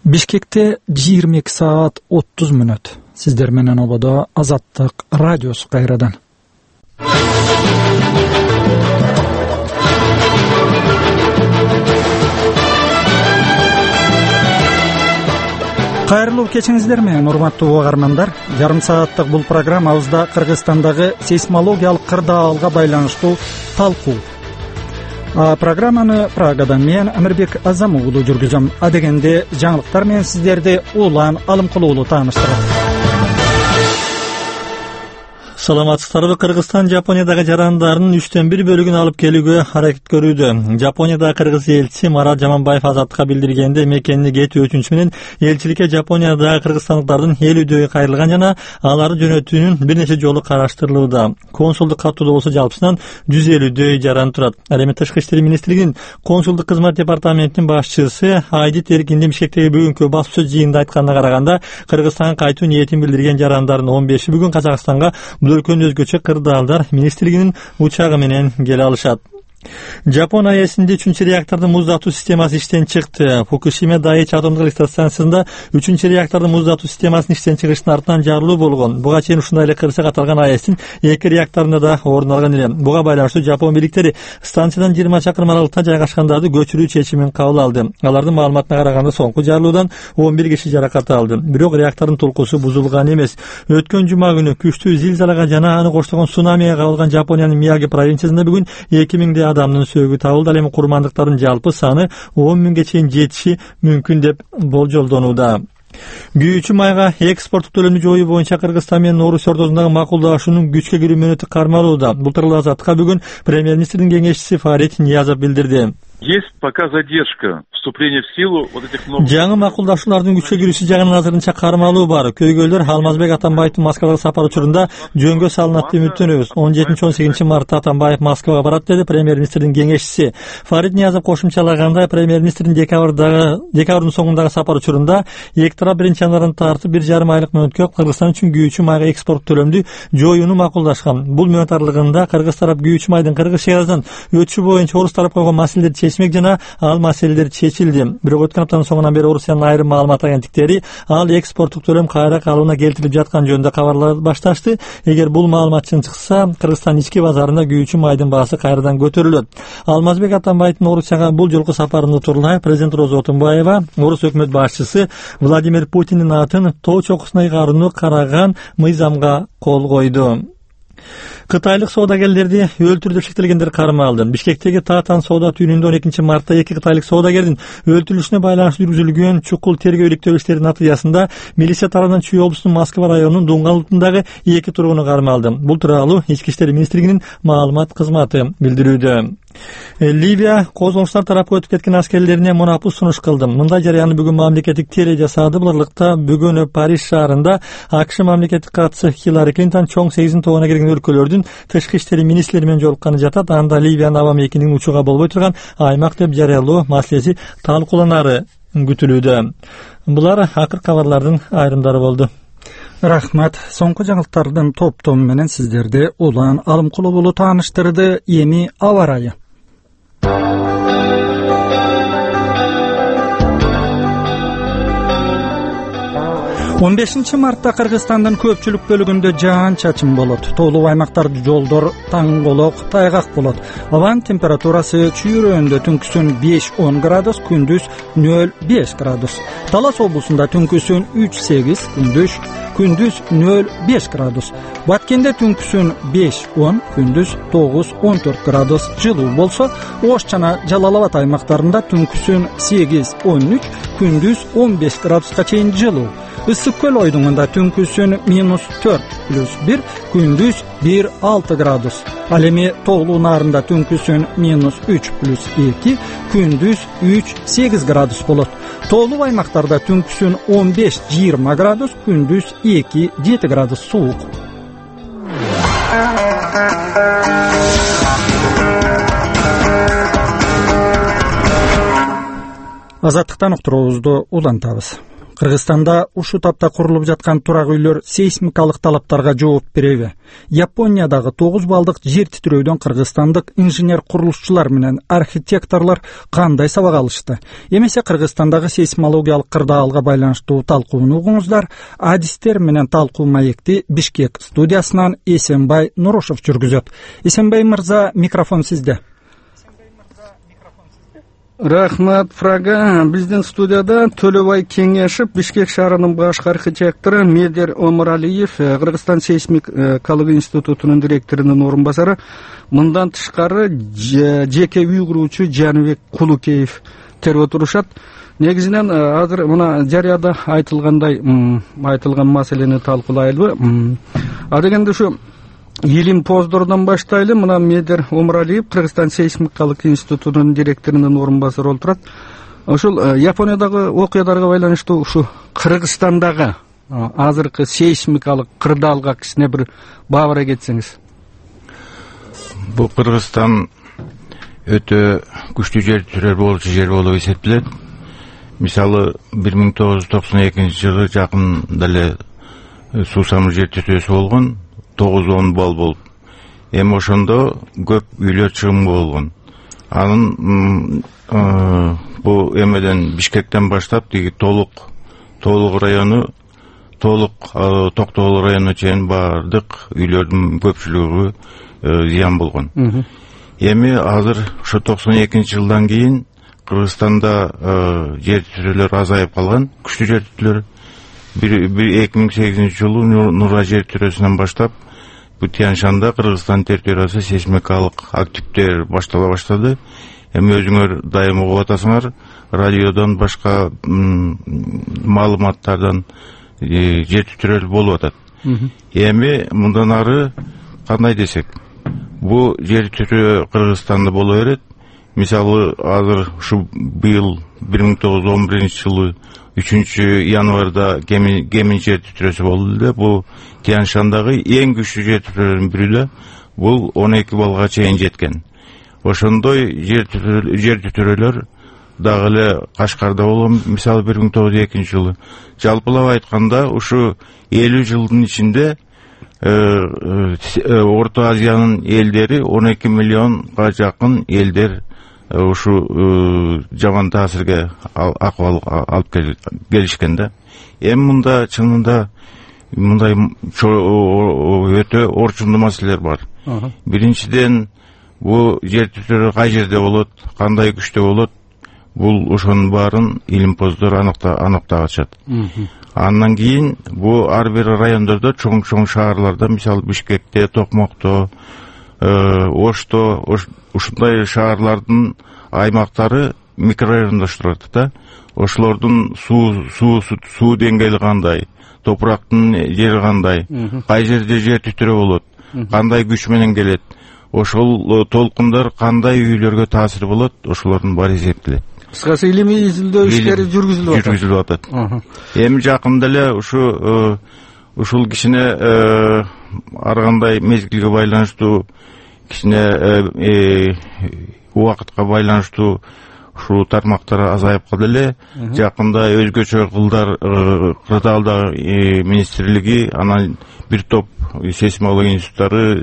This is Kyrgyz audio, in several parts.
Бишкекте 22 saat 30 minut. Sizler menen obada Azatlyk radiosu kayradan. Кайрылуу кечиңиздер менен урматтуу угармандар. Жарым сааттык бул программабызда Кыргызстандагы сейсмологиялык кырдаалга байланыштуу талкуу. Программаны Прагадан мен Амирбек Азамуулу жүргүзөм. Адегенде жаңылыктар менен сиздерди Улан Алымкулуулу тааныштырат. Саламатсыздарбы? Кыргызстан Жапониядагы жарандардын 1/3 бөлүгүн алып келүүгө аракет көрүүдө. Жапониядагы кыргыз элчиси Марат Жаманбаев Азаттыкка билдиргенде, мекенини кетүү өтүнүчү менен элчиликке Жапониядагы кыргызстандыктардын эл үйдөгү кайрылган жана аларды жөнөтүүнүн бир нече жолу караштырылууда. Консулдук каттоодо болсо жалпысынан 150 жаран турат. Ал эми Тышкы иштер министрлигинин консулдук кызмат департаментинин башчысы Айдит Эркиндин Бишкектеги бүгүнкү баспасөз жыйынында айтканына караганда, Кыргызстанга кайтуу ниетин билдирген жарандардын 15-и бүгүн Казакстанга өлкөнүн өзгөчө кырдаалдар министрлигинин учагы менен келе алышат. Жапон АЭСинде 3-чү реактордун муздатуу системасы иштен чыкты. Фукушима Дайичи атомдук электростанциясында 3-чү реактордун муздатуу системасынын иштен чыгышынын артынан жарылуу болгон. Буга чейин ушундай эле кырсык аталган АЭСтин 2 реакторунда да орун алган эле. Буга байланыштуу Жапон бийликтери станциядан 20 чакырым аралыкта жайгашкандарды көчүрүү чечимин кабыл алды. Алардын маалыматына караганда соңку жарылуудан 11 киши жаракат алды. Бирок реактордун толкусу бузулган эмес. Өткөн жума күнү күчтүү зилзалага жана аны коштогон цунамиге кабылган Жапониянын Мияги провинциясында бүгүн 2000 адамдын сөөгү табылды. Ал эми курмандыктардын жалпы саны 10 миңге чейин жетиши мүмкүн деп болжолдонууда. Күйүүчү майга экспорттук төлөмдү жоюу боюнча Кыргызстан менен Орус Ордосундагы макулдашуунун күчкө кирүү мөөнөтү кармалууда. Бул тууралуу Азаттыкка бүгүн премьер-министрдин кеңешчиси Фарид Ниязов билдирди. Есть пока задержка вступления в силу вот этих новых. Жаңы макулдашуулардын күчкө кирүүсү жагынан азырынча кармалуу бар. Көйгөйлөр Алмазбек Атамбаевдин Москвага сапар учурунда жөнгө салынат деп үмүттөнөбүз. 17-18 мартта Атамбаев Москвага барат, деди премьер-министрдин кеңешчиси. Фарид Ниязов кошумчалагандай, премьер-министрдин декабрдын соңундагы сапар учурунда эки тарап биринчи январдан тартып 1,5 айлык мөөнөткө Кыргызстан үчүн күйүүчү майга экспорт төлөмдү жоюуну макулдашкан. Бул мөөнөт аралыгында Кыргыз тарап күйүүчү майдын Кыргыз чегарасынан өтүшү боюнча Орус тарап койгон маселелерди чечмек жана ал маселелер чечилди. Бирок өткөн аптанын соңунан бери Орусиянын айрым маалымат агенттиктери ал экспорттук төлөм кайра калыбына келтирип жаткан жөнүндө кабарлар башташты. Эгер бул маалымат чын чыкса, Кыргызстан ички базарында күйүүчү майдын баасы кайрадан көтөрүлөт. Алмазбек Атамбаевдин Орусияга бул жолку сапарында турлай президент Роза Отунбаева Орус өкмөт башчысы Владимир Путиндин атын тоо чокусуна ыйгарууну караган мыйзамга кол койду. Кытайлык соодагерлерди өлтүрүп шектелгендер кармалды. Бишкектеги Татан соода түйүнүндө 12 мартта 2 кытайлык соодагердин өлтүрүлүшүнө байланыштуу жүргүзүлгөн чукул тергөө иликтөө иштеринин натыйжасында милиция тарабынан Чүй облусунун Москва районунун Дуңгал-Утундагы 2 тургуну кармалды. Бул тууралуу Ички иштер министрлигинин маалымат кызматы билдирүүдө. Ливия козголуштар тарапка өтүп кеткен аскерлерине монапу сунуш кылды. Мындай жарыяны бүгүн мамлекеттик теле жасады. Буларлыкта бүгүн Париж шаарында АКШ мамлекеттик катчысы Хиллари Клинтон чоң 8 тобуна кирген өлкөлөрдүн тышкы иштери министрлери менен жолукканы жатат. Анда Ливиянын аба мекенин учууга болбой турган аймак деп жарыялоо маселеси талкууланары күтүлүүдө. Булар акыр кабарлардын айрымдары болду. Рахмат. Соңку жаңылыктардын топтому менен сиздерди Улан Алымкулуулу тааныштырды. Эми аба ырайы. 15 мартта Кыргызстандын көпчүлүк бөлүгүндө жаан-чачын болот. Тоолуу аймактарда жолдор таңголок, тайгак болот. Абанын температурасы чүйрөндө түнкүсүн 5-10 градус, күндүз 0-5 градус. Талас облусунда түнкүсүн 3-8, күндүз 0-5 градус. Баткенде түнкүсүн 5-10, күндүз 9-14 градус жылуу болсо, Ош жана Жалал Абад аймактарында түнкүсүн 8-13, күндүз 15 градуска чейин жылуу. Ысык көл ойдуңунда түнкүсүн -4+1, күндүз 1-6 градус. Ал эми тоолуу нарында түнкүсүн -3+2, күндүз 3-8 градус болот. Тоолуу аймактарда түнкүсүн 15-20 градус, күндүз 2-7 градус суук. Азаттыктан уктуруубузду улантабыз. Кыргызстанда ушул тапта курулуп жаткан турак үйлөр сейсмикалык талаптарга жооп береби? Япониядагы 9 балдык жер титирөөдөн кыргызстандык инженер курулушчулар менен архитекторлор кандай сабак алышты? Эмесе Кыргызстандагы сейсмологиялык кырдаалга байланыштуу талкууну угуңуздар. Адистер менен талкуу маекти Бишкек студиясынан Эсенбай Нурушев жүргүзөт. Эсенбай мырза, микрофон сизде. Рахмат, Фрага. Биздин студияда Төлөбай Кеңешев, Бишкек шаарынын башкы архитектору, Медер Омуралиев, Кыргызстан сейсмикалык институтунун директорунун орун басары, мындан тышкары жеке үй куруучу Жаныбек Кулукеев терип отурушат. Негизинен азыр мына жарыяда айтылган маселени талкуулайлы. Дегенде ушу Илим поздордон баштайлы. Мына Медер Омуралиев, Кыргызстан сейсмикалык институтунун директорунун орун басары болуп турат. Ошол Япониядагы окуяларга байланыштуу ушу Кыргызстандагы азыркы сейсмикалык кырдаалга кичине бир баабара кетсеңиз. Бул Кыргызстан өтө күчтүү жер титирөө болчу жер болуп эсептелет. Мисалы 1992 жылы жакында эле суусамыр жер титирөөсү болгон. 9-10 балл болуп. Эми ошондо көп үйлөр чыгым болгон. Анын бу эмеден Бишкектен баштап тиги толук району, Токтогул району чейин бардык үйлөрдүн көпчүлүгү зыян болгон. Эми азыр ошо 92 жылдан кийин Кыргызстанда жер титирөөлөр азайып калган, күчтүү жер титирөөлөр. 2008 жылы Нура жер титирөөсүнөн баштап Тянь-Шанда Кыргызстан территориясы сейсмикалык активдер баштала баштады. Эми өзүңөр дайым угуп атасыңар, радиодон башка маалыматтардан жер титирөө болуп атат. Эми мындан ары кандай десек, бу жер титирөө Кыргызстанда боло берет. Мисалы азыр ушу быйыл 1911 жылы 3 январда Гемин жер титирөөсү болду эле. Бул Тянь-Шандагы эң күчтүү жер титирөөлөрдүн бири эле. Бул 12 баллга чейин жеткен. Ошондой жер титирөөлөр дагы эле Кашкарда болгон, мисалы 1902 жылы. Жалпылап айтканда, ушу 50 жылдын ичинде Орто Азиянын элдери 12 миллионга жакын элдер ушу жаман таасирге акыбал алып келишкен да. Эми мында чынында мындай өтө орчундуу маселелер бар. Биринчиден, бу жер титирөө кай жерде болот, кандай күчтө болот, бул ошонун баарын илимпоздор аныктагачат. Андан кийин бу ар бир райондордо, чоң шаарларда, мисалы Бишкекте, Токмокто, Ошто, ушундай шаарлардын аймактары микрорайондоштурат да. Ошолордун суу деңгээли кандай, топурактын жери кандай, кай жерде жер титирөө болот, кандай күч менен келет, ошол толкундар кандай үйлөргө таасир болот, ошолордун баары эсептелет. Кыскасы илимий изилдөө иштери жүргүзүлүп атат. Эми жакында эле ушул кичине ар кандай мезгилге байланыштуу, кичине убакытка байланыштуу ушул тармактар азайып калды эле. Жакында өзгөчө кырдаалда министрлиги анан бир топ сейсмология институттары,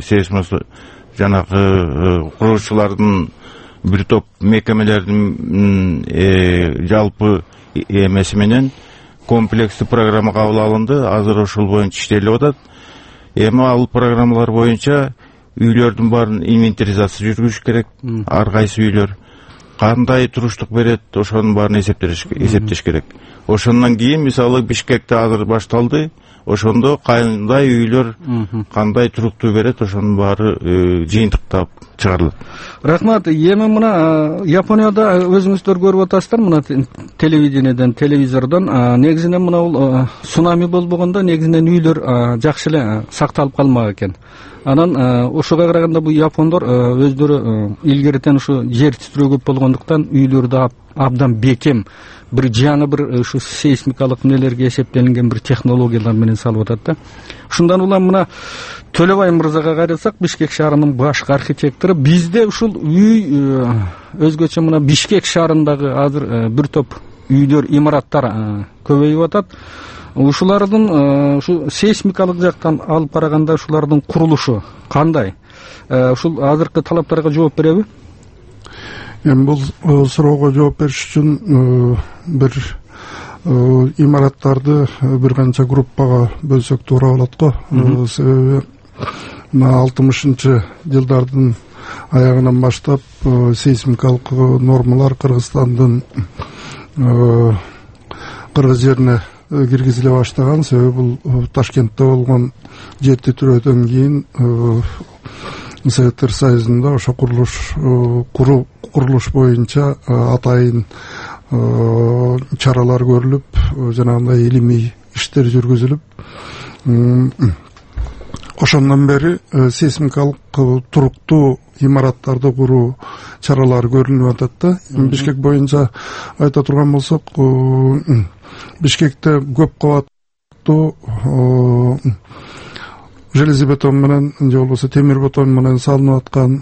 жанагы куруучулардын бир топ мекемелердин жалпы эмеси менен комплекстүү программа кабыл алынды. Азыр ошол боюнча иштелип атат. Эми ал программалар боюнча үйлөрдүн баарын инвентаризация жүргүзүш керек. Ар кайсы үйлөр кандай туруштук берет, ошонун баарын эсептеш керек. Ошондон кийин мисалы Бишкекте азыр башталды. Ошондо кандай үйлөр кандай туруктуу берет, ошонун баары жыйынтыктап чыгарылат. Рахмат. Эми мына Японияда өзүңүздөр көрүп атасыздар, мына телевидениеден, телевизордон негизинен мына бул цунами болбогондо негизинен үйлөр жакшы эле сакталып калмак экен. Анан ошого караганда бу япондор өздөрү илгертен ушу жер титирөө көп болгондуктан үйлөрдү абдан бекем бир жаңы бир ушу сейсмикалык нелерге эсептелинген бир технологиялар менен салып атат да. Ушундан улам мына Төлөбай мырзага карасак, Бишкек шаарынын башкы архитектору, бизде ушул үй өзгөчө мына Бишкек шаарындагы азыр бир топ үйлөр, имараттар көбөйүп атат. Ушулардын ушу сейсмикалык жактан алып караганда ушулардын курулушу кандай? Ушул азыркы талаптарга жооп береби? Эми бул суроого жооп бериш үчүн бир имараттарды бир канча группага бөлсөк туура болот го. Себеби 60-жылдардын аягынан баштап сейсмикалык нормалар Кыргызстандын кыргыз жерине киргизиле баштаган. Себеби бул Ташкентте болгон жер титирөөдөн кийин Советтер Союзунда ошо курулуш боюнча атайын чаралар көрүлүп, жанагындай илимий иштер жүргүзүлүп, ошондон бери сейсмикалык туруктуу имараттарды куруу чаралары көрүнүп атат да. Бишкек боюнча айта турган болсок, Бишкекте көп кабаттуу железобетон менен же болбосо темир бетон менен салынып аткан,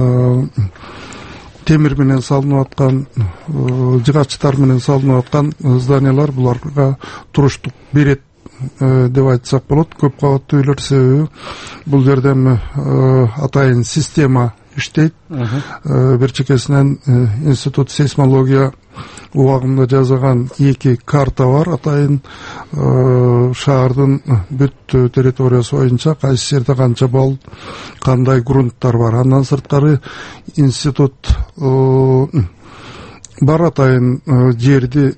темир менен салынып аткан, жыгачтар менен салынып аткан зданиялар буларга туруштук берет деп айтсак болот. Көп кабаттуу үйлөр, себеби бул жерде атайын система иштейт. Бир чекесинен институт сейсмология убагында жасаган 2 карта бар. Атайын шаардын бүт территориясы боюнча кайсы жерде канча балл, кандай грунттар бар. Андан сырткары институт бар. Атайын жерди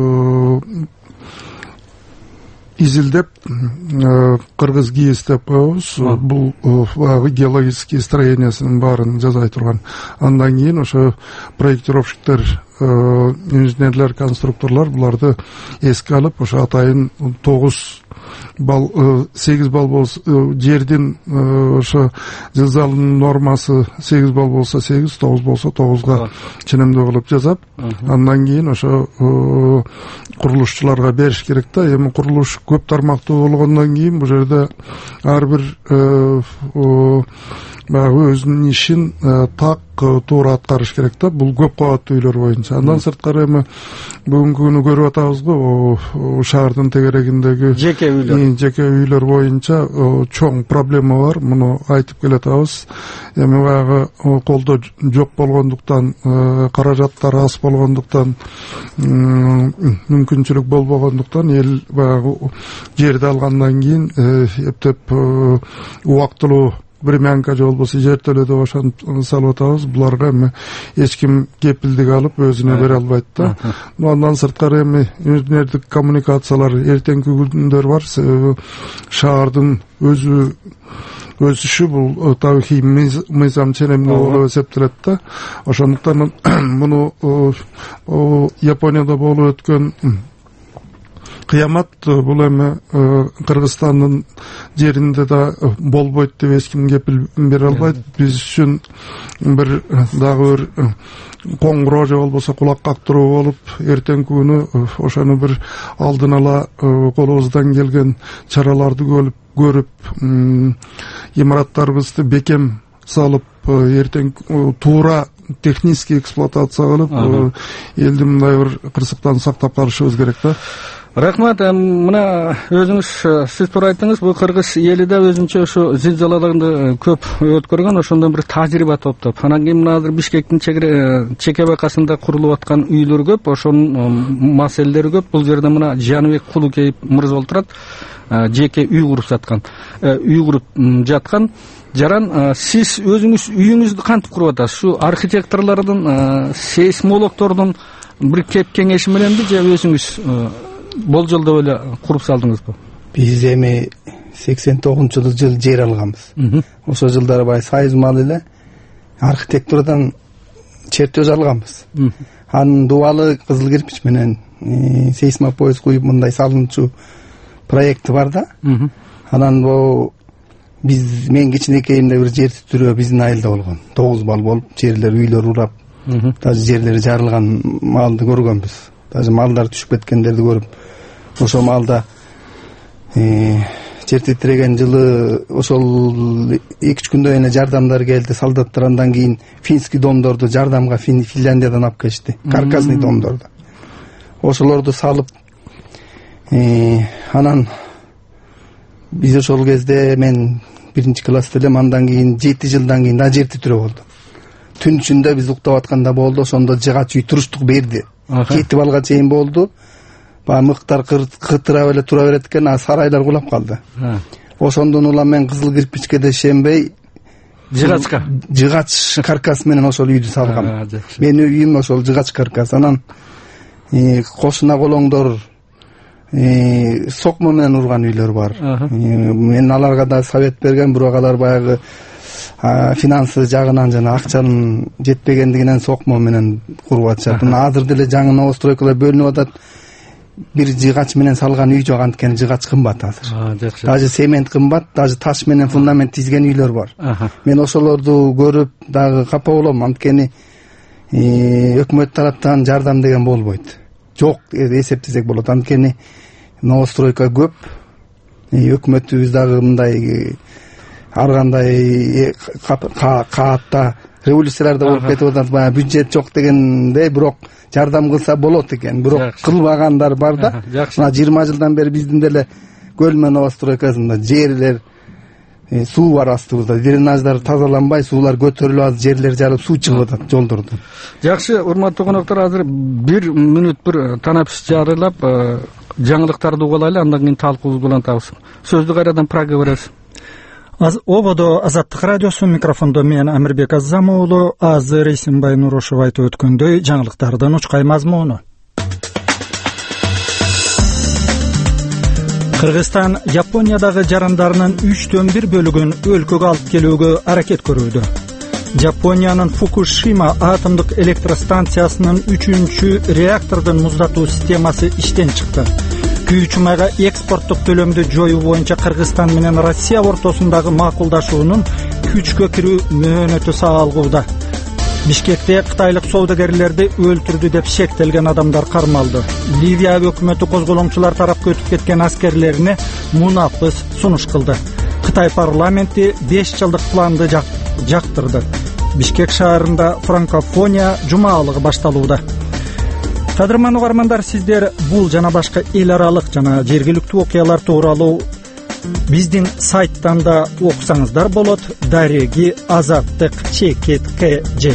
изилдеп, кыргыз ГИС деп коебуз. Бул геологический строениясынын баарын жасай турган. Андан кийин ошо проектировщиктер, инженерлер, конструкторлор буларды эске алып, ошо атайын 8 балл болсо жердин ошо жылзалынын нормасы 8 балл болсо 8, 9 болсо 9га ченемдүү кылып жасап, андан кийин ошо курулушчуларга бериш керек да. Эми курулуш көп тармактуу болгондон кийин бул жерде ар бир өзүнүн ишин так туура аткарыш керек да. Бул көп кабаттуу үйлөр боюнча. Андан сырткары эми бүгүнкү күнү көрүп атабыз го, шаардын тегерегиндеги жеке үйлөр боюнча чоң проблема бар. Муну айтып келатабыз. Эми баягы колдо жок болгондуктан, каражаттар аз болгондуктан, мүмкүнчүлүк болбогондуктан эл баягы жерди алгандан кийин эптеп убактылуу времянка же болбосо жер төлөдүп ошентип салып атабыз. Буларга эми эч ким кепилдик алып өзүнө бере албайт да. Андан сырткары эми инженердик коммуникациялар эртеңки күндөр бар. Себеби шаардын өсүшү бул тарыхый мыйзам ченемдүү болуп эсептелет да. Ошондуктан муну Японияда болуп өткөн кыямат бул эми Кыргызстандын жеринде да болбойт деп эч ким кепил бере албайт. Биз үчүн бир дагы бир коңгуроо же болбосо кулак кактыруу болуп, эртеңки күнү ошону бир алдын ала колубуздан келген чараларды көрүп, имараттарыбызды бекем салып, эртең туура технический эксплуатация кылып, элди мындай бир кырсыктан сактап калышыбыз керек да. Рахмат. Мына өзүңүз сиз туура айттыңыз. Бул кыргыз эли да өзүнчө ошо зилзалаларды көп өткөргөн, ошондон бир тажрыйба топтоп. Анан кийин мына азыр Бишкектин чеке бакасында курулуп аткан үйлөр көп, ошонун маселелери көп. Бул жерде мына Жаныбек Кулукеев мырза олтурат, жеке үй куруп жаткан. Жаран, сиз өзүңүз үйүңүздү кантип куруп атасыз? Şu архитекторлордун, сейсмологдордун бир кеп кеңеши мененби же өзүңүз болжолдоп эле куруп салдыңызбы? Биз эми 89-жылы жер алганбыз. Ошол жылдары бай Союз малы эле архитектурадан чертеж алганбыз. Анын дубалы кызыл кирпич менен сейсмопояс куюп мындай салынчу проекти бар да. Анан бу мен кичинекейимде бир жер титирөө биздин айылда болгон. 9 балл болуп, жерлер, үйлөр урап, даже жерлери жарылган малды көргөнбүз. Даже малдар түшүп кеткендерди көрүп, ошол малда жер титиреген жылы ошол 2-3 күндөн кийин жардамдар келди. Солдаттар андан кийин финский домдорду жардамга Финляндиядан алып келишти. Каркасный домдорду. ошолорду салып, анан биз ошол кезде мен 1-класста элем, андан кийин 7 жылдан кийин да жер титирөө болду. Түн ичинде биз уктап атканда болду, ошондо жыгач үй туруштук берди. Кетип алга чейин болду. Баягы мыктар кытырап эле тура берет экен, а сарайлар кулап калды. Ошондон улам мен кызыл кирпичке да ишенбей, жыгач каркас менен ошол үйдү салгам. Менин үйүм ошол жыгач каркас. Анан кошуна колоңдор сокмо менен урган үйлөр бар. Мен аларга да совет берген, бирок алар баягы финансы жагынан жана акчанын жетпегендигинен сокмо менен куруп атышат. Азыр деле жаңы новостройкалар бөлүнүп атат. Бир жыгач менен салган үй жок, анткени жыгач кымбат азыр. Даже цемент кымбат, даже таш менен фундамент тизген үйлөр бар. Мен ошолорду көрүп дагы капа болом, анткени өкмөт тараптан жардам деген болбойт. Жок эсептесек болот, анткени новостройка көп. Өкмөтүбүз дагы мындай ар кандай каатта революцияларда болуп кетип атат, баягы бюджет жок дегендей, бирок жардам кылса болот экен, бирок кылбагандар бар да. Мына 20 жылдан бери биздин деле Көлмө новостройкасында жерлер суу бар астыбызда, дренаждар тазаланбай, суулар көтөрүлүп атат, жерлер жарылып, суу чыгып атат жолдордон. Жакшы, урматтуу коноктор, азыр 1 мүнөт бир танапис жарыйлап, жаңылыктарды угулайлы, андан кийин талкуубузду улантабыз. Сөздү кайрадан Прага беребиз. Ободо Азаттык радиосу, микрофондо мен Амирбек Аззам уулу. Азыр Эсенбай Нурушев айтып өткөндөй, жаңылыктардын учкай мазмуну. Кыргызстан Япониядагы жарандарынын 3/4 бөлүгүн өлкөгө алып келүүгө аракет көрүүдө. Япониянын Фукушима атомдук электростанциясынын 3-чү реактордун муздатуу системасы иштен чыкты. Күйүүчү майга экспорттук төлөмдү жоюу боюнча Кыргызстан менен Россия ортосундагы макулдашуунун күчкө кирүү мөөнөтү саалгууда. Бишкекте кытайлык соодагерлерди өлтүрдү деп шектелген адамдар кармалды. Ливия өкмөтү козголоңчулар тарапка өтүп кеткен аскерлерине мунапыс сунуш кылды. Кытай парламенти 5 жылдык планды жактырды. Бишкек шаарында франкофония жумалыгы башталууда. Кадырман угармандар, сиздер бул жана башка эл аралык жана жергиликтүү окуялар тууралуу биздин сайттан да окусаңыздар болот. Дареги Азаттык ЧКТЖ.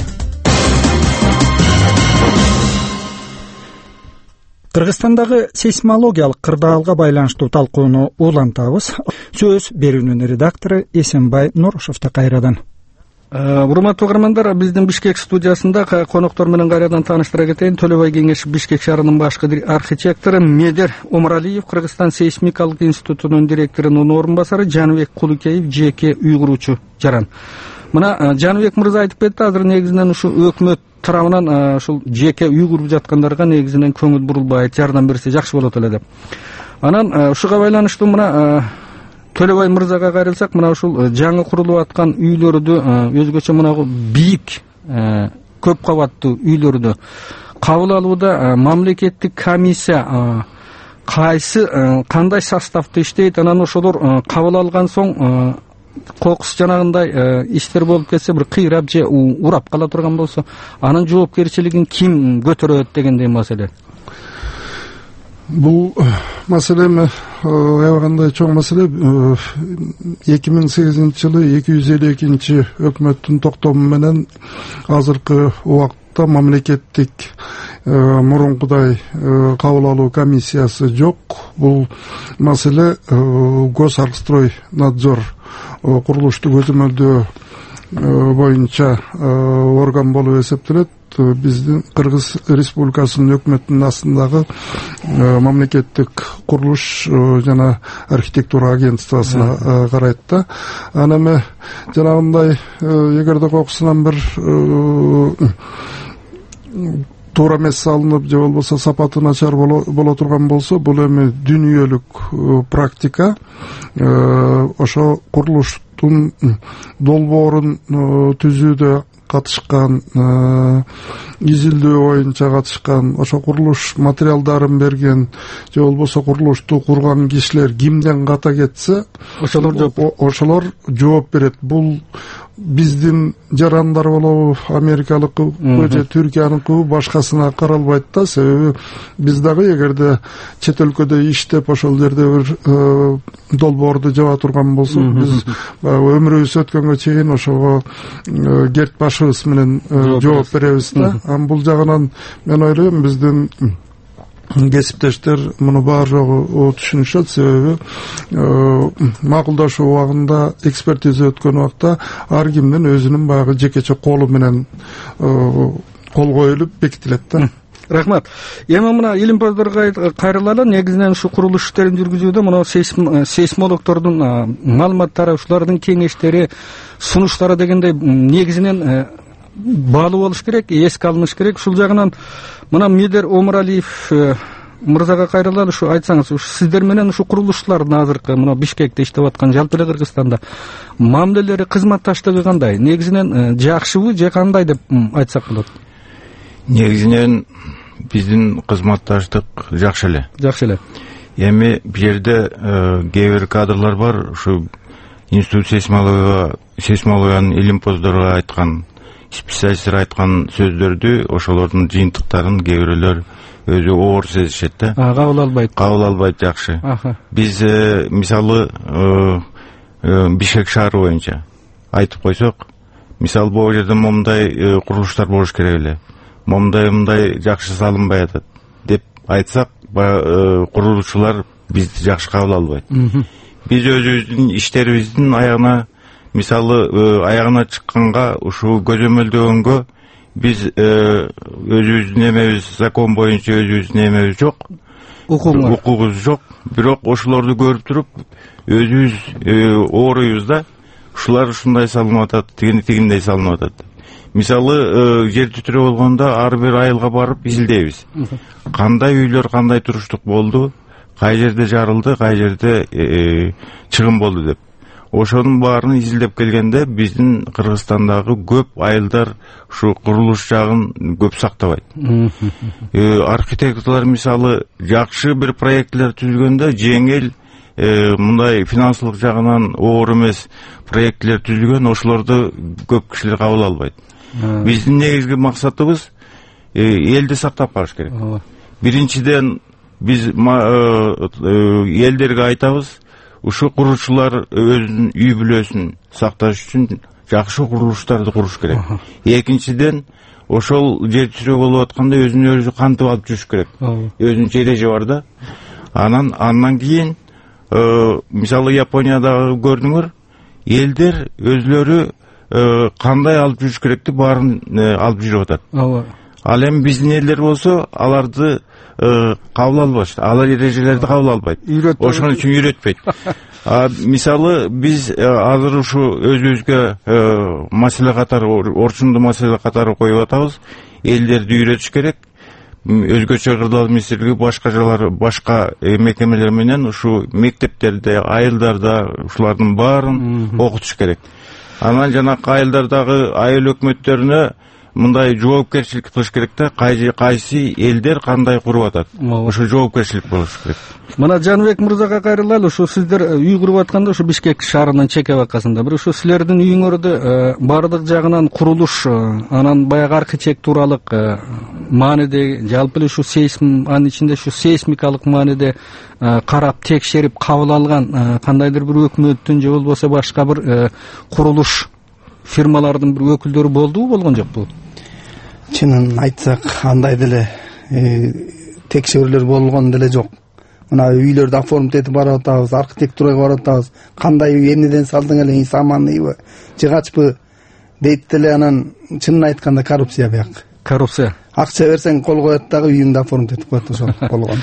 Кыргызстандагы сейсмологиялык кырдаалга байланыштуу талкууну улантабыз. Сөз берүүнүн редактору Эсенбай Нурушевте кайрадан. Урматтуу угармандар, биздин Бишкек студиясында коноктор менен кайрадан тааныштыра кетейин. Төлөбай Кеңешов Бишкек шаарынын башкы архитектору, Медер Омуралиев Кыргызстан сейсмикалык институтунун директорунун орун басары, Жаныбек Кулукеев жеке үй куруучу жаран. Мына Жаныбек мырза айтып кетти, азыр негизинен ушу өкмөт тарабынан ушул жеке үй куруп жаткандарга негизинен көңүл бурулбай, жардам берсе жакшы болот эле деп. Анан ушуга байланыштуу мына Төлөбай мырзага кайрылсак, мына ушул жаңы курулуп аткан үйлөрдү, өзгөчө мынагы бийик көп кабаттуу үйлөрдү кабыл алууда мамлекеттик комиссия кандай составда иштейт? Анан ошолор кабыл алган соң кокус жанагындай иштер болуп кетсе, бир кыйрап же урап кала турган болсо, анын жоопкерчилигин ким көтөрөт дегендей маселе. Бул маселе аябагандай чоң маселе. 2008 жылы 252 өкмөттүн токтому менен азыркы убакытта мамлекеттик мурункудай кабыл алуу комиссиясы жок. Бул маселе Госархстройнадзор курулушту көзөмөлдөө боюнча орган болуп эсептелет. Биздин Кыргыз Республикасынын өкмөтүнүн астындагы мамлекеттик курулуш жана архитектура агентствосуна карайт да. Анан эми жанагындай эгерде кокусунан бир туура эмес салынып же болбосо сапаты начар боло турган болсо, бул эми дүйнөлүк практика. Ошо курулуштун долбоорун түзүүдө катышкан, изилдөө боюнча катышкан, ошо курулуш материалдарын берген же болбосо курулушту курган кишилер кимден ката кетсе, ошолор жооп берет. Бул биздин жарандар болобу, Америкалыкы же Түркияныкы башкасына каралбайт да. Себеби биз дагы эгерде чет өлкөдө иштеп ошол жерде бир долбоорду жаба турган болсок, биз өмүрүбүз өткөнгө чейин ошого керт башыбыз менен жооп беребиз да. Бул жагынан мен ойлойм биздин кесиптештер муну баары жогу түшүнүшөт. Себеби макулдашуу убагында, экспертиза өткөн убакта ар кимдин өзүнүн баягы жекече колу менен кол коюлуп бекитилет да. Рахмат. Эми мына илимпоздорго кайрылалы. Негизинен ушу курулуш иштерин жүргүзүүдө мына сейсмологдордун маалыматтары, ушулардын кеңештери, сунуштары дегендей негизинен баалуу болуш керек, эске алыныш керек. Ушул жагынан мына Медер Омуралиев мырзага кайрылалы. Ушу айтсаңыз, ушу сиздер менен ушу курулуштардын азыркы мына Бишкекте иштеп аткан, жалпы эле Кыргызстанда мамилелери, кызматташтыгы кандай? Негизинен жакшыбы же кандай деп айтсак болот? Негизинен биздин кызматташтык жакшы эле. Жакшы эле. Эми бу жерде кээ бир кадрлар бар, ушу институт сейсмологиянын илимпоздорго айткан, специалисттер айткан сөздөрдү, ошолордун жыйынтыктарын кээ бирөөлөр өзү оор сезишет да. Кабыл албайт. Кабыл албайт жакшы. Биз мисалы Бишкек шаары боюнча айтып койсок, мисалы бул жерде момундай курулуштар болуш керек эле, момундай жакшы салынбай атат деп айтсак, курулуучулар бизди жакшы кабыл албайт. Биз өзүбүздүн иштерибиздин аягына, мисалы аягына чыкканга, ушу көзөмөлдөгөнгө биз өзүбүздүн эмебиз, закон боюнча өзүбүздүн эмебиз жок, укугубуз жок. Бирок ошолорду көрүп туруп өзүбүз ооруйбуз. Ушулар ушундай салынып атат, тигиндей салынып атат. Мисалы жер титирөө болгондо ар бир айылга барып изилдейбиз. Кандай үйлөр, кандай туруштук болду, кай жерде жарылды, кай жерде чыгым болду деп. Ошонун баарын изилдеп келгенде биздин Кыргызстандагы көп айылдар ушу курулуш жагын көп сактабайт. Архитекторлор мисалы жакшы бир проектлер түзүлгөндө жеңил, мындай финансылык жагынан оор эмес проектлер түзүлгөн, ошолорду көп кишилер кабыл албайт. Биздин негизги максатыбыз элди сактап калыш керек. Биринчиден биз элдерге айтабыз, ушу курушчулар өзүнүн үй бүлөсүн сакташ үчүн жакшы курулуштарды куруш керек. Экинчиден, ошол жер титирөө болуп атканда өзүн өзү кантип алып жүрүш керек. Өзүнүн эреже бар да. Андан кийин мисалы Япониядагы көрдүңөр, элдер өзлөрү кандай алып жүрүш керекти баарын алып жүрүп атат. Ал эми биздин элдер болсо аларды кабыл албашты, алар эрежелерди кабыл албайт. Ошон үчүн үйрөтпөйт. Мисалы биз азыр ушу өзүбүзгө маселе катары, орчундуу маселе катары коюп атабыз. Элдерди үйрөтүш керек. Өзгөчө кырдаал министрлиги башка мекемелер менен ушу мектептерде, айылдарда ушулардын баарын окутуш керек. Анан жанакы айылдардагы айыл өкмөттөрүнө мындай жоопкерчилик кылыш керек да, кайсы элдер кандай куруп атат. Ошо жоопкерчилик болуш керек. Мына Жаныбек мырзага кайрылалы. Ушу сиздер үй куруп атканда ушу Бишкек шаарынын чеке бакасында бир ушу силердин үйүңөрдө бардык жагынан курулуш, анан баягы архитектуралык мааниде, жалпы эле ушу сейсм, анын ичинде ушу сейсмикалык мааниде карап, текшерип кабыл алган кандайдыр бир өкмөттүн же болбосо башка бир курулуш фирмалардын бир өкүлдөрү болдубу, болгон жокпу? Чынын айтсак, андай деле текшерүүлөр болгон деле жок. Мына үйлөрдү оформить этип барып атабыз, архитектурага барып атабыз. Кандай үй, эмнеден салдың эле, саманныйбы, жыгачпы дейт деле. Анан чынын айтканда коррупция бияк. Коррупция. Акча берсең кол коет дагы үйүңдү оформить этип коет, ошол болгон.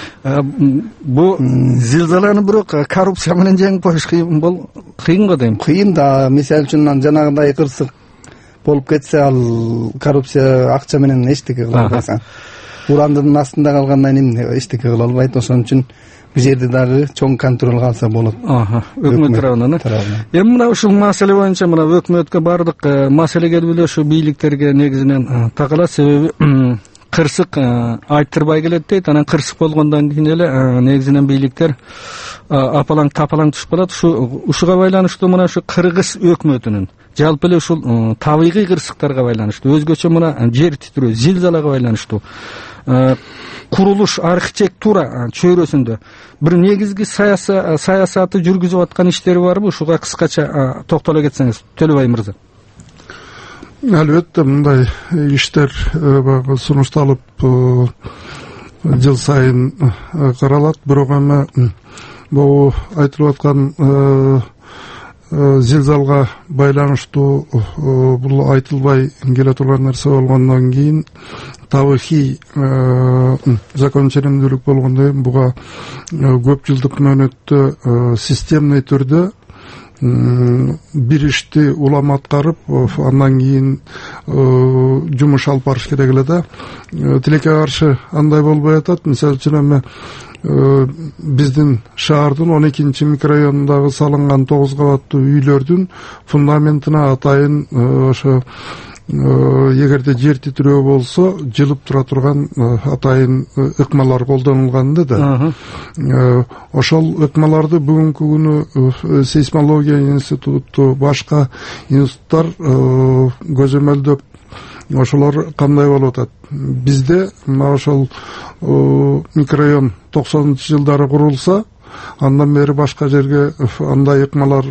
Бу зилзаланы бирок коррупция менен жеңип коюш кыйын го дейм. Кыйын да. Мисалы үчүн жанагындай кырсык болуп кетсе, ал коррупция акча менен эчтеке кыла албайсың. Урандын астында калгандан кийин эчтеке кыла албайт. Ошон үчүн бул жерде дагы чоң контроль калса болот. Өкмөт тарабынан. Эми мына ушул маселе боюнча мына өкмөткө бардык маселе келип эле ушу бийликтерге негизинен такалат. Себеби кырсык айттырбай келет дейт. Анан кырсык болгондон кийин эле негизинен бийликтер апалаң тапалаң түшүп калат. Ушуга байланыштуу мына ушу Кыргыз өкмөтүнүн жалпы эле ушул табигый кырсыктарга байланыштуу, өзгөчө мына жер титирөө, зилзалага байланыштуу курулуш архитектура чөйрөсүндө бир негизги саясаты жүргүзүп аткан иштери барбы? Ушуга кыскача токтоло кетсеңиз, Төлөбай мырза. Албетте мындай иштер баягы сунушталып жыл сайын каралат, бирок эми бул айтылып аткан зилзалга байланыштуу бул айтылбай келе турган нерсе болгондон кийин табигый закон ченемдүүлүк болгондой буга көп жылдык мөөнөттө системный түрдө бир ишти улам аткарып, андан кийин жумуш алып барыш керек эле да. Тилекке каршы андай болбой атат. Мисалы үчүн эми биздин шаардын 12 микрорайонундагы салынган 9 кабаттуу үйлөрдүн фундаментине атайын ошо эгерде жер титирөө болсо жылып тура турган атайын ыкмалар колдонулган да. Ошол ыкмаларды бүгүнкү күнү сейсмология институту, башка институттар көзөмөлдөп ошолор кандай болуп атат. Бизде мына ошол микрорайон 90-жылдары курулса, андан бери башка жерге андай ыкмалар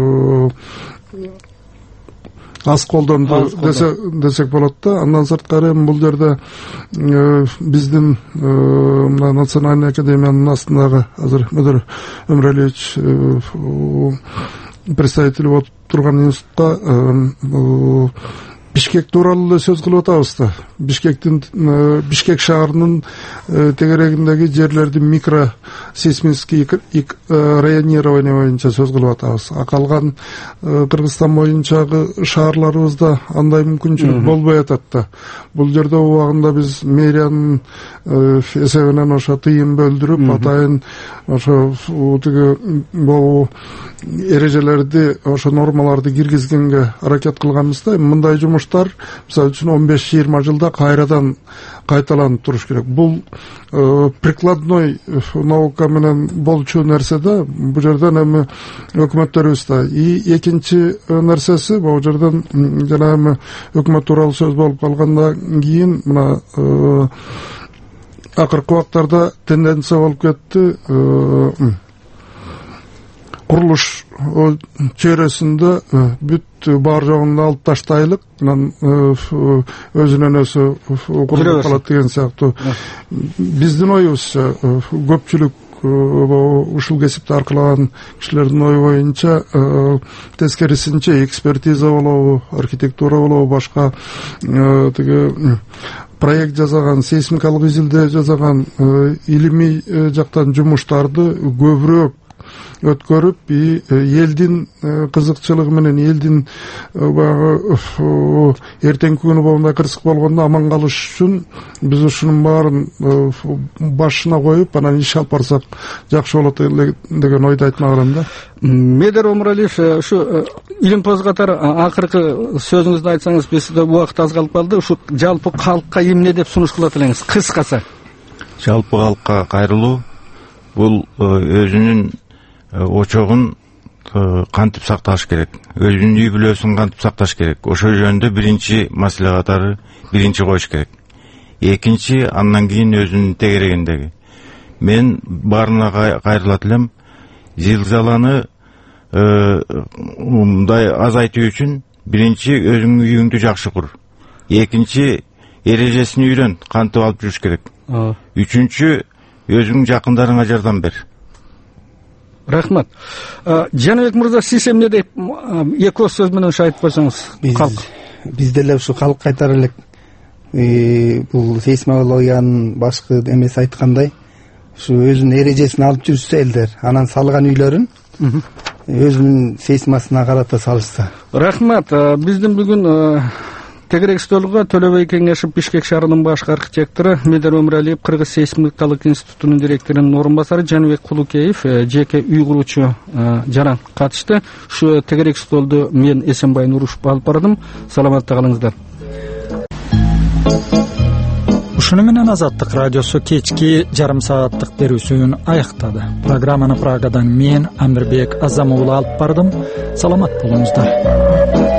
аз колдонду десек болот да. Андан сырткары бул жерде биздин мына Национальный академиянын астындагы азыр Мөдөр Өмүралиевич представитель болуп турган институтта Бишкек тууралуу эле сөз кылып атабыз да. Бишкек шаарынын тегерегиндеги жерлердин микро сейсмический районирование боюнча сөз кылып атабыз. Калган Кыргызстан боюнчагы шаарларыбызда андай мүмкүнчүлүк болбой атат да. Бул жерде убагында биз мэриянын эсебинен ошо тыйын бөлдүрүп, атайын ошо тиги бул эрежелерди, ошо нормаларды киргизгенге аракет кылганбыз да. Мындай жумуштар мисалы үчүн 15-20 жылда кайрадан кайталанып туруш керек. Бул прикладной наука менен болчу нерсе да. Бул жерден эми өкмөттөрүбүз да. Экинчи нерсеси бул жерден жана эми өкмөт тууралуу сөз болуп калгандан кийин мына акыркы убактарда тенденция болуп кетти. Курулуш чөйрөсүндө бүт бар жогун алып таштайлык, анан өзүнөн өзү курулуп калат деген сыяктуу. Биздин оюбузча көпчүлүк ушул кесипти аркалаган кишилердин ою боюнча тескерисинче экспертиза болобу, архитектура болобу, башка тиги проект жасаган, сейсмикалык изилдөө жасаган илимий жактан жумуштарды көбүрөөк өткөрүп, элдин кызыкчылыгы менен, элдин баягы эртеңки күнү моундай кырсык болгондо аман калыш үчүн биз ушунун баарын башына коюп, анан иш алып барсак жакшы болот деген ойду айтмак элем да. Медер Омуралиев, ушу илимпоз катары акыркы сөзүңүздү айтсаңыз, бизде убакыт аз калып калды. Ушу жалпы калкка эмне деп сунуш кылат элеңиз, кыскасы? Жалпы калкка кайрылуу бул өзүнүн очогун кантип сакташ керек, өзүнүн үй бүлөсүн кантип сакташ керек. Ошол жөнүндө биринчи маселе катары биринчи коюш керек. Экинчи, андан кийин өзүнүн тегерегиндеги. Мен баарына кайрылат элем, зилзаланы мындай азайтуу үчүн биринчи өзүңдүн үйүңдү жакшы кур. Экинчи, эрежесин үйрөн, кантип алып жүрүш керек. Үчүнчү, өзүңдүн жакындарыңа жардам бер. Рахмат. Жаныбек мырза, сиз эмне деп эки сөз менен айтып койсоңуз? Биз деле ушу калк кайтара элек бул сейсмологиянын башкы эмеси айткандай, ушу өзүнүн эрежесин алып жүрүшсө элдер, анан салган үйлөрүн өзүнүн сейсмасына карата салышса. Рахмат. Биздин бүгүн тегерек столго Төлөбай Кеңешев Бишкек шаарынын башкы архитектору, Медер Өмүралиев Кыргыз сейсмикалык институтунун директорунун орун басары Жаныбек Кулукеев жеке үй куруучу жаран катышты. Ушу тегерек столду мен Эсенбай Нурушев алып бардым. Саламатта калыңыздар. Ушуну менен Азаттык радиосу кечки жарым сааттык берүүсүн аяктады. Программаны Прагадан мен Амирбек Азамуулу алып бардым. Саламат болуңуздар.